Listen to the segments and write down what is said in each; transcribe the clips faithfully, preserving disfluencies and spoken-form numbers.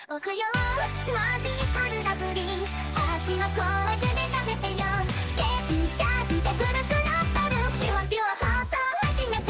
おくよマジカルラブリー足の声で食べてよゲスチャージでブルスロッタルピュアピュア放送始めちゃ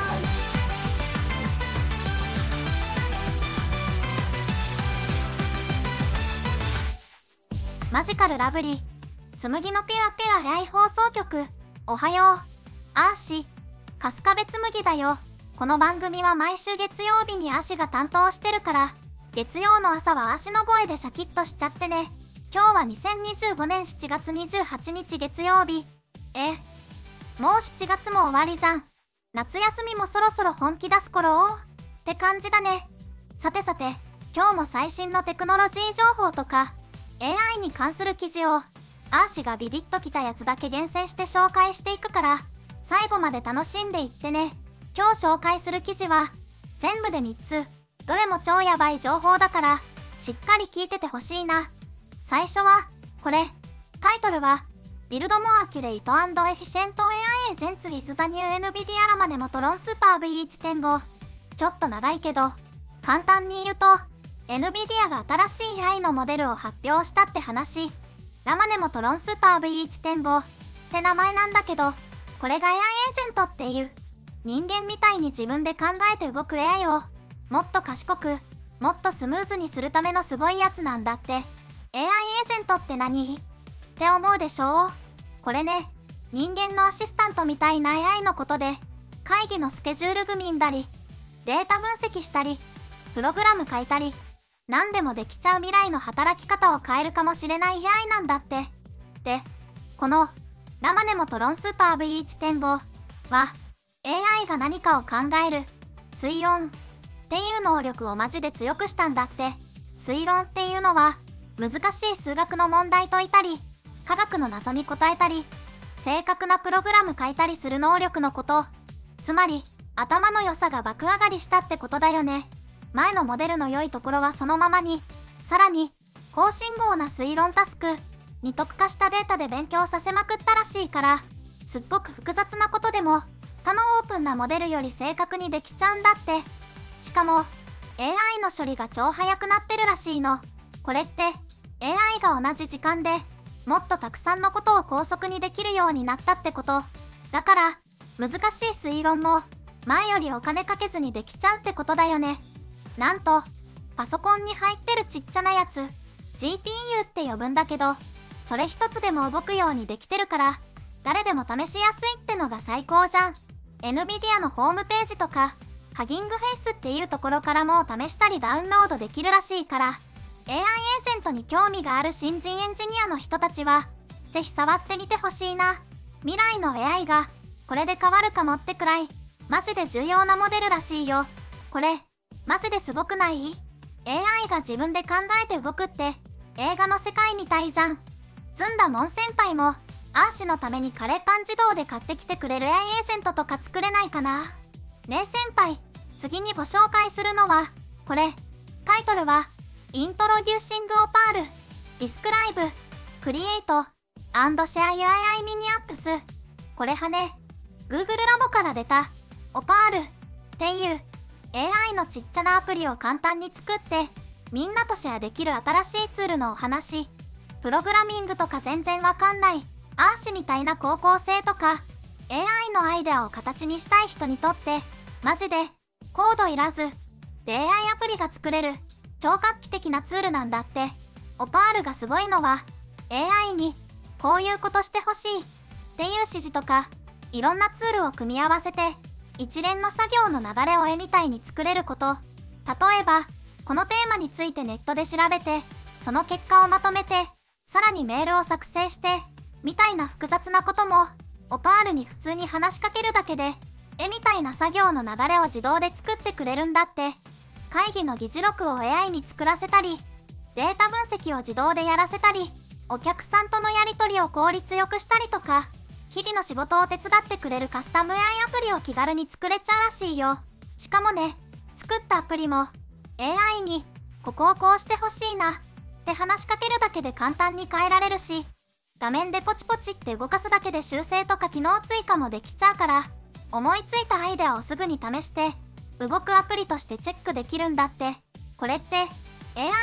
おう。マジカルラブリー紬のピュアピュアライ放送局。おはようアーシ春日部紬だよ。この番組は毎週月曜日にアシが担当してるから月曜の朝はアシの声でシャキッとしちゃってね。今日はにせんにじゅうごねんしちがつにじゅうはちにち月曜日。えもうしちがつも終わりじゃん。夏休みもそろそろ本気出す頃って感じだね。さてさて今日も最新のテクノロジー情報とか エーアイ に関する記事をアーシがビビッときたやつだけ厳選して紹介していくから最後まで楽しんでいってね。今日紹介する記事は全部でみっつ、どれも超やばい情報だからしっかり聞いててほしいな。最初はこれ。タイトルは Build More Accurate and Efficient エーアイ Agents with the New NVIDIA ラマネモトロンスーパー ブイいちてんご。 ちょっと長いけど簡単に言うと NVIDIA が新しい エーアイ のモデルを発表したって話。ラマネモトロンスーパー ブイいちてんご って名前なんだけど、これが エーアイ エージェントっていう人間みたいに自分で考えて動く エーアイ をもっと賢くもっとスムーズにするためのすごいやつなんだって。 エーアイ エージェントって何って思うでしょう。これね、人間のアシスタントみたいな エーアイ のことで会議のスケジュール組んだりデータ分析したりプログラム書いたり何でもできちゃう未来の働き方を変えるかもしれない エーアイ なんだって。で、このラマネモトロンスーパー ブイいちてんご は エーアイ が何かを考える推論っていう能力をマジで強くしたんだって。推論っていうのは難しい数学の問題解いたり科学の謎に答えたり正確なプログラム書いたりする能力のこと。つまり頭の良さが爆上がりしたってことだよね。前のモデルの良いところはそのままに、さらに高信号な推論タスクに特化したデータで勉強させまくったらしいから、すっごく複雑なことでも他のオープンなモデルより正確にできちゃうんだって。しかも エーアイ の処理が超速くなってるらしいの。これって エーアイ が同じ時間でもっとたくさんのことを高速にできるようになったってこと。だから難しい推論も前よりお金かけずにできちゃうってことだよね。なんとパソコンに入ってるちっちゃなやつ ジーピーユー って呼ぶんだけど、それ一つでも動くようにできてるから誰でも試しやすいってのが最高じゃん。 NVIDIA のホームページとかハギングフェイスっていうところからも試したりダウンロードできるらしいから、 エーアイ エージェントに興味がある新人エンジニアの人たちはぜひ触ってみてほしいな。未来の エーアイ がこれで変わるかもってくらいマジで重要なモデルらしいよ。これマジですごくない？ エーアイ が自分で考えて動くって映画の世界みたいじゃん。ずんだもん先輩もアーシのためにカレーパン自動で買ってきてくれる エーアイ エージェントとか作れないかな。ねえ先輩、次にご紹介するのはこれ。タイトルはイントロデューシングオパールディスクライブクリエイトアンドシェア ユーアイアイ ミニアップス。これはね Google ラボから出たオパールっていう エーアイ のちっちゃなアプリを簡単に作ってみんなとシェアできる新しいツールのお話。プログラミングとか全然わかんないアーシみたいな高校生とか エーアイ のアイデアを形にしたい人にとってマジでコードいらずで エーアイ アプリが作れる超画期的なツールなんだって。オパールがすごいのは エーアイ にこういうことしてほしいっていう指示とかいろんなツールを組み合わせて一連の作業の流れを絵みたいに作れること。例えばこのテーマについてネットで調べてその結果をまとめてさらにメールを作成してみたいな複雑なこともオパールに普通に話しかけるだけで絵みたいな作業の流れを自動で作ってくれるんだって。会議の議事録を エーアイ に作らせたりデータ分析を自動でやらせたりお客さんとのやり取りを効率よくしたりとか日々の仕事を手伝ってくれるカスタム エーアイ アプリを気軽に作れちゃうらしいよ。しかもね、作ったアプリも エーアイ にここをこうしてほしいなって話しかけるだけで簡単に変えられるし、画面でポチポチって動かすだけで修正とか機能追加もできちゃうから思いついたアイデアをすぐに試して動くアプリとしてチェックできるんだって。これって エーアイ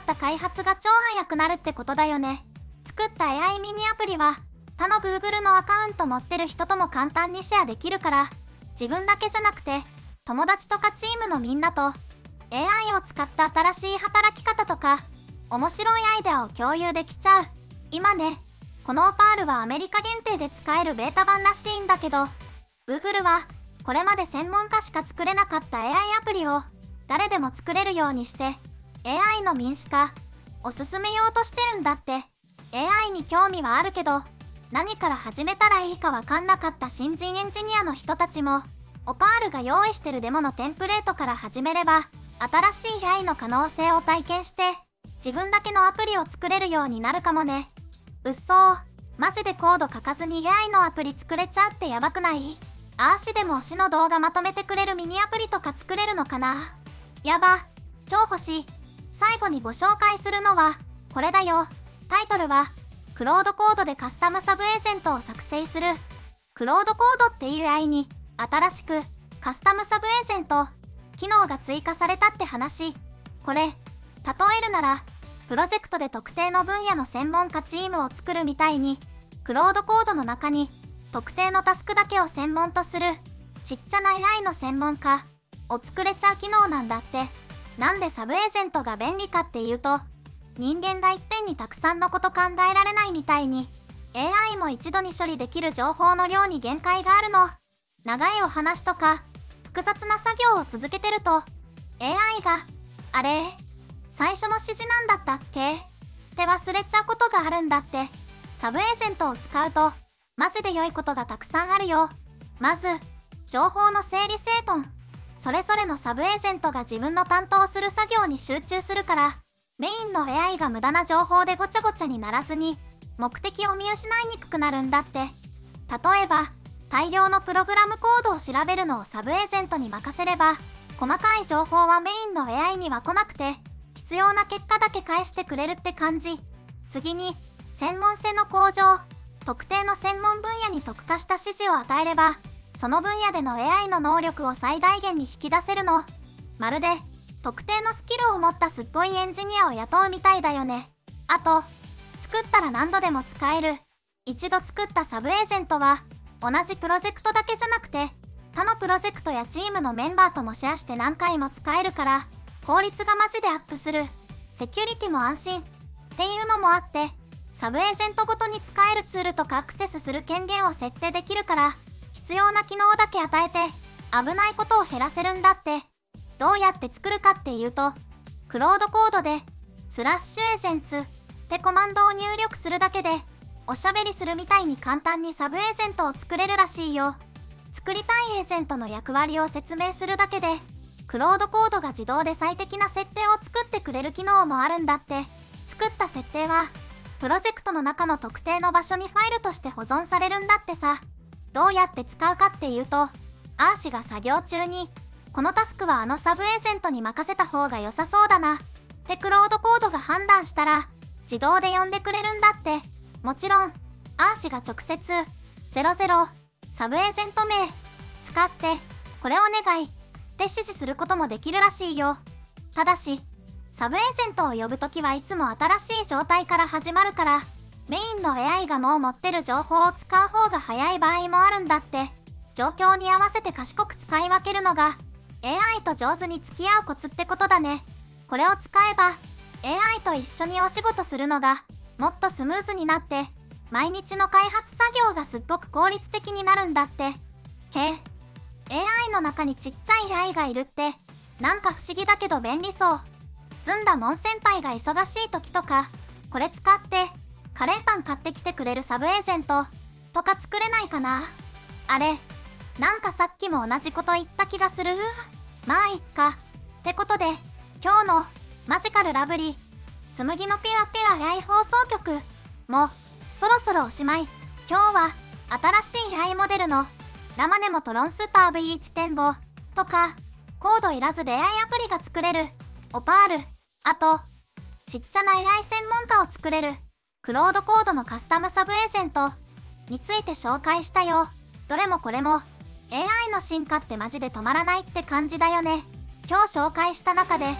った開発が超早くなるってことだよね。作った エーアイ ミニアプリは他の Google のアカウント持ってる人とも簡単にシェアできるから、自分だけじゃなくて友達とかチームのみんなと エーアイ を使った新しい働き方とか面白いアイデアを共有できちゃう。今ね、このオパールはアメリカ限定で使えるベータ版らしいんだけど、 Google はこれまで専門家しか作れなかった エーアイ アプリを誰でも作れるようにして エーアイ の民主化を進めようとしてるんだって。 エーアイ に興味はあるけど何から始めたらいいか分かんなかった新人エンジニアの人たちも、オパールが用意してるデモのテンプレートから始めれば新しい エーアイ の可能性を体験して自分だけのアプリを作れるようになるかもね。うっそー、マジでコード書かずに エーアイ のアプリ作れちゃうってやばくない？アーシでも推しの動画まとめてくれるミニアプリとか作れるのかな？やば、超欲しい。最後にご紹介するのはこれだよ。タイトルはクロードコードでカスタムサブエージェントを作成する。クロードコードっていう エーアイ に新しくカスタムサブエージェント機能が追加されたって話。これ例えるならプロジェクトで特定の分野の専門家チームを作るみたいに、クロードコードの中に特定のタスクだけを専門とするちっちゃな エーアイ の専門家を作れちゃう機能なんだって。なんでサブエージェントが便利かっていうと、人間がいっぺんにたくさんのこと考えられないみたいに エーアイ も一度に処理できる情報の量に限界があるの。長いお話とか複雑な作業を続けてると エーアイ があれ最初の指示なんだったっけって忘れちゃうことがあるんだって。サブエージェントを使うとマジで良いことがたくさんあるよ。まず情報の整理整頓。それぞれのサブエージェントが自分の担当する作業に集中するから、メインの エーアイ が無駄な情報でごちゃごちゃにならずに目的を見失いにくくなるんだって。例えば大量のプログラムコードを調べるのをサブエージェントに任せれば、細かい情報はメインの エーアイ には来なくて必要な結果だけ返してくれるって感じ。次に専門性の向上。特定の専門分野に特化した指示を与えれば、その分野での エーアイ の能力を最大限に引き出せるの。まるで特定のスキルを持ったすっごいエンジニアを雇うみたいだよね。あと、作ったら何度でも使える。一度作ったサブエージェントは同じプロジェクトだけじゃなくて他のプロジェクトやチームのメンバーともシェアして何回も使えるから効率がマジでアップする。セキュリティも安心っていうのもあって、サブエージェントごとに使えるツールとかアクセスする権限を設定できるから、必要な機能だけ与えて危ないことを減らせるんだって。どうやって作るかっていうと、クロードコードでスラッシュエージェンツってコマンドを入力するだけでおしゃべりするみたいに簡単にサブエージェントを作れるらしいよ。作りたいエージェントの役割を説明するだけでクロードコードが自動で最適な設定を作ってくれる機能もあるんだって。作った設定はプロジェクトの中の特定の場所にファイルとして保存されるんだってさ。どうやって使うかっていうと、アーシが作業中にこのタスクはあのサブエージェントに任せた方が良さそうだなってクロードコードが判断したら自動で呼んでくれるんだって。もちろんアーシが直接ゼロゼロサブエージェント名使ってこれお願いって指示することもできるらしいよ。ただしサブエージェントを呼ぶときはいつも新しい状態から始まるから、メインの エーアイ がもう持ってる情報を使う方が早い場合もあるんだって。状況に合わせて賢く使い分けるのが エーアイ と上手に付き合うコツってことだね。これを使えば エーアイ と一緒にお仕事するのがもっとスムーズになって、毎日の開発作業がすっごく効率的になるんだって。け エーアイ の中にちっちゃい エーアイ がいるってなんか不思議だけど便利そう。ずんだもん先輩が忙しい時とかこれ使ってカレーパン買ってきてくれるサブエージェントとか作れないかな。あれなんかさっきも同じこと言った気がする。まあいっか。ってことで今日のマジカルラブリーつむぎのピュアピュアライ放送局もそろそろおしまい。今日は新しい エーアイ モデルのラマネモトロンスーパー ブイワン 展望とか、コードいらずで エーアイ アプリが作れるオパール、あとちっちゃな エーアイ 専門家を作れるクロードコードのカスタムサブエージェントについて紹介したよ。どれもこれも エーアイ の進化ってマジで止まらないって感じだよね。今日紹介した中で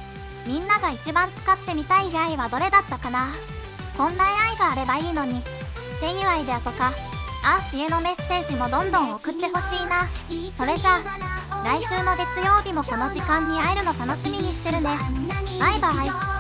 みんなが一番使ってみたい愛はどれだったかな。こんな愛があればいいのにっていうアイデアとか、アーシーへのメッセージもどんどん送ってほしいな。それじゃあ来週の月曜日もこの時間に会えるの楽しみにしてるね。バイバイ。